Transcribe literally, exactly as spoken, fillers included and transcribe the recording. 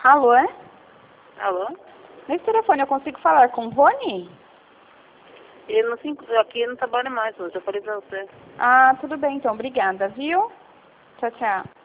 Alô, é? Alô? Nesse telefone eu consigo falar com o Rony? Ele não se, enco- aqui ele não trabalha mais, eu já falei pra você. Ah, tudo bem então, obrigada, viu? Tchau, tchau.